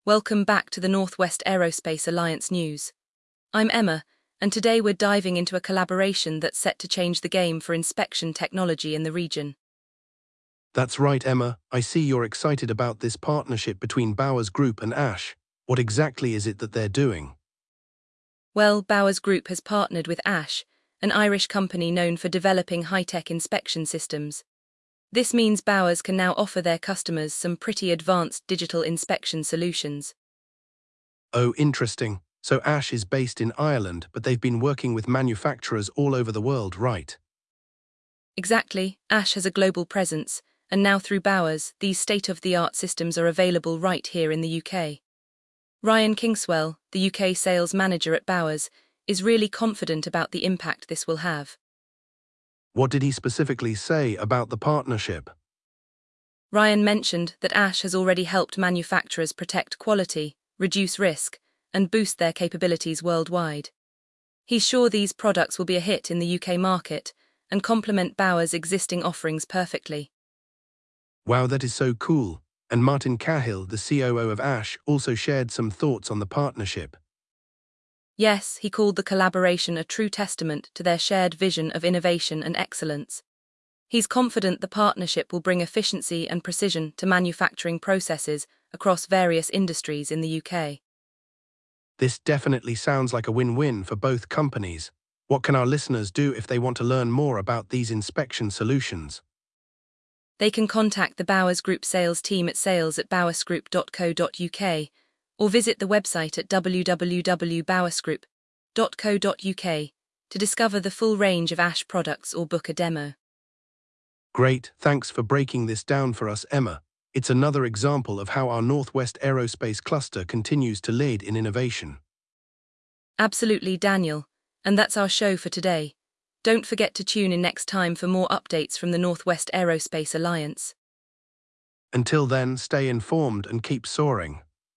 Welcome back to the Northwest Aerospace Alliance news. I'm Emma, and today we're diving into a collaboration that's set to change the game for inspection technology in the region. That's right, Emma. I see you're excited about this partnership between Bowers Group and Ash. What exactly is it that they're doing? Well, Bowers Group has partnered with Ash, an Irish company known for developing high-tech inspection systems. This means Bowers can now offer their customers some pretty advanced digital inspection solutions. Oh, interesting. So Ash is based in Ireland, but they've been working with manufacturers all over the world, right? Exactly, Ash has a global presence, and now through Bowers, these state-of-the-art systems are available right here in the UK. Ryan Kingswell, the UK sales manager at Bowers, is really confident about the impact this will have. What did he specifically say about the partnership? Ryan mentioned that Ash has already helped manufacturers protect quality, reduce risk, and boost their capabilities worldwide. He's sure these products will be a hit in the UK market and complement Bowers' existing offerings perfectly. Wow, that is so cool. And Martin Cahill, the COO of Ash, also shared some thoughts on the partnership. Yes, he called the collaboration a true testament to their shared vision of innovation and excellence. He's confident the partnership will bring efficiency and precision to manufacturing processes across various industries in the UK. This definitely sounds like a win-win for both companies. What can our listeners do if they want to learn more about these inspection solutions? They can contact the Bowers Group sales team at sales@bowersgroup.co.uk or visit the website at www.bowersgroup.co.uk to discover the full range of Ash products or book a demo. Great, thanks for breaking this down for us, Emma. It's another example of how our Northwest Aerospace Cluster continues to lead in innovation. Absolutely, Daniel. And that's our show for today. Don't forget to tune in next time for more updates from the Northwest Aerospace Alliance. Until then, stay informed and keep soaring.